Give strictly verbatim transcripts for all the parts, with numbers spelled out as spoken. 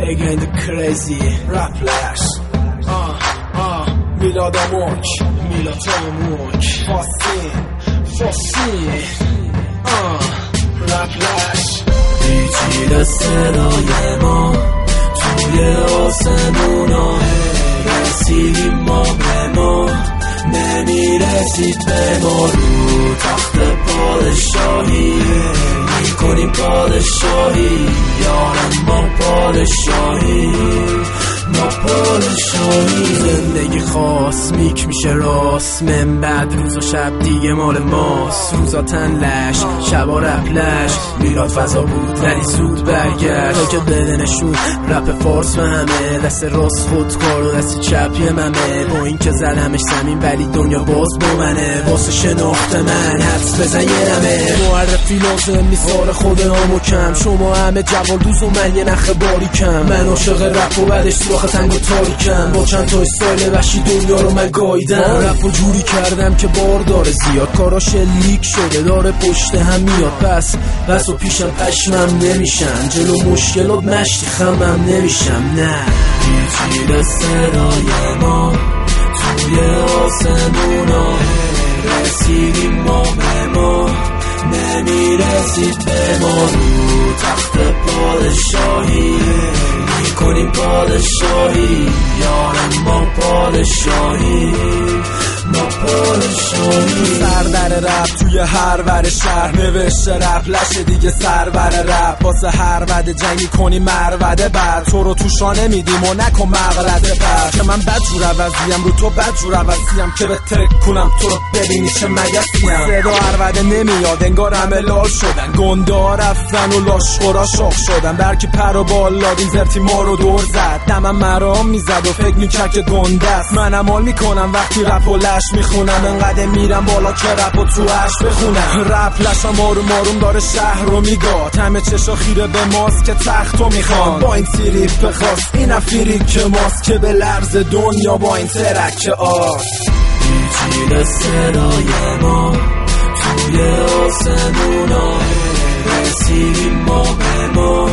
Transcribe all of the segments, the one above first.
again the crazy rap lash آه آه میلاد آموک میلاد آموک فاسین فاسین آه رپ لش پیچیده صدای ما توی آسمونا رسیدیم ما به ما نمیرسید به ما رو تخت پادشاهی میکنیم پادشاهی یارم ما پادشاهی ما پادشاهی زندگی خاص میک میشه راست من بعد روز و شب دیگه مال ماست روزا تنلش شبا رپلش میراد فضا بود ولی زود برگشت تا که بده نشون رپ فارس فهمه دست راست خودکار و دست چپ یه ممه با این که زدمش زمین ولی دنیا باز با منه واسه شناخت من حدس بزن یه نمه معرفی لازم نیست خود نامو کم شما همه جوال دوز و من یه نخ باری کم من عاشق رپ و بعدش سراخ تنگ و تاریکم با چند تا استایل وحشی دنیا رو من گایدم رپ و جوری کردم که بار داره زیاد کاراش لیک شده داره پشت هم میاد پس بس و پیشم پشمم نمیشن جلو مشکلات مشتی خمم نمیشم نه پیچیده صدای ما توی آسمونا رسیدیم ما به ما نمیرسید به ما رو تخت پادشاهی میکنیم پادشاهی یارم ما پادشاهی ما پادشاهی سردر رپ توی هر ور شهر نوشته رپ لشه دیگه سرور رپ واسه هر وده جنگی کنی مروده بر تو رو تو شانه میدیم و نکن مغرده بر که من بد جور عوضیم رو تو بد جور عوضیم که به ترک کنم تو رو ببینی چه مگسیم صدا هر وده نمیاد انگار همه لال شدن گنده ها رفتن و لاشخورا شاخ شدن برکی پر و بالا این زرتی ما رو دور زد دمم مرام میزد و فکر میکرد که گنده است منم حال میکنم وقتی رپ و لش میخونم انقدر میرم بالا که رپ و تو عش بخونم رپ لشم آروم آروم داره شهر رو میگاد همه چشا خیره به ماست که تختو میخوان با این تریپ بخواست این افیری که ماست که به لرز دنیا با این ترک آس پیچیده صدای ما توی آسمونا رسیدیم ما به ما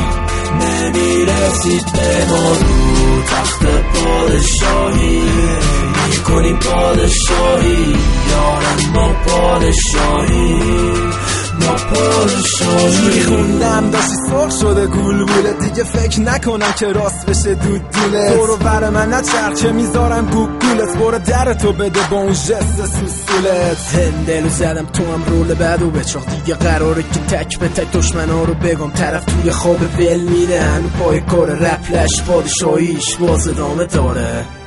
نمیرسید به ما رو تخت پادشاهی میکنیم پادشاهی یارم ما پادشاهی ما پادشاهی میخوندم داشتی سرخ شده گول بوله دیگه فکر نکنم که راست بشه دود دولت برو بر من نچرخ که میذارم گوگولت برو درتو بده با اون جست سوسولت هندلو زدم تو هم رول بد و بچاخ دیگه قراره که تک به تک دشمنا رو بگم طرف توی خواب ول میده هنو پای کار رپلش پادشاهیش باز ادامه داره